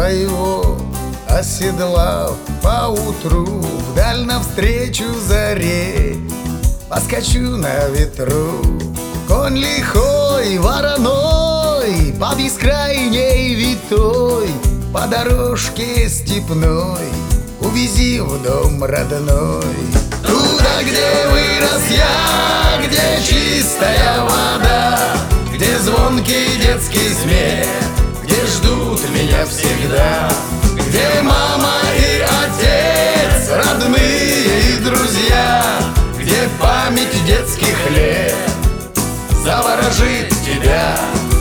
своего оседлав поутру, вдаль навстречу заре поскочу на ветру. Конь лихой, вороной, по бескрайней витой, по дорожке степной увези в дом родной. Туда, где вырос я, где чистая вода, где звонкий детский смех, где ждут меня всегда, где мама и отец, родные и друзья, где память детских лет заворожит тебя.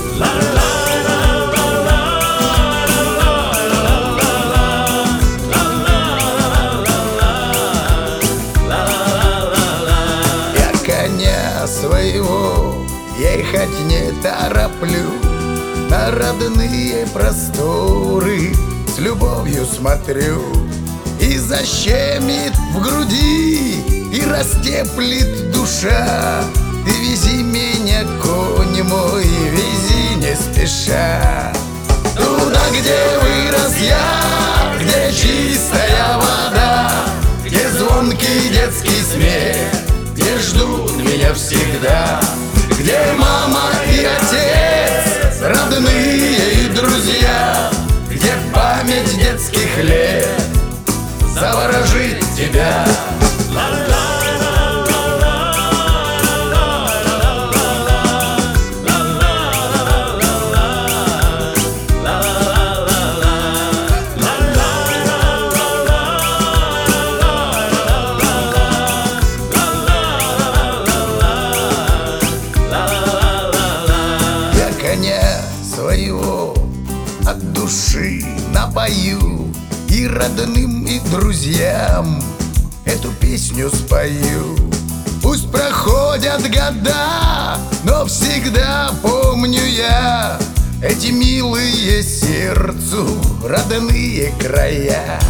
Я коня своего ехать не тороплю, на родные просторы с любовью смотрю. И защемит в груди, и растеплет душа. Ты вези меня, конь мой, вези не спеша. Туда, где вырос я, где чистая вода, где звонкий детский смех, где ждут меня всегда, где мама и отец, родные и друзья, где память детских лет заворожит тебя. Коня своего от души напою, и родным, и друзьям эту песню спою. Пусть проходят года, но всегда помню я эти милые сердцу родные края.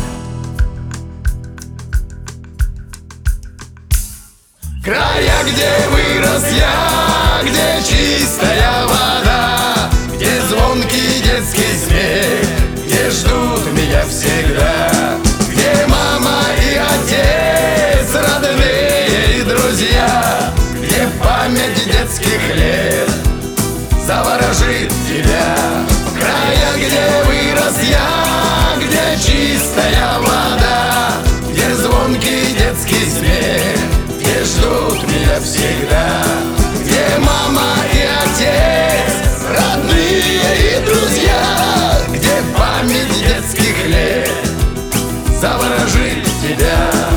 Края, где вырос я, где чистая вода, где звонкий детский смех, где ждут меня всегда, где мама и отец, родные и друзья, где память детских лет заворожит тебя. Края, где вырос я, где чистая вода, где звонкий детский смех, где ждут меня всегда, где мама и отец, родные и друзья, где память детских лет заворожит тебя.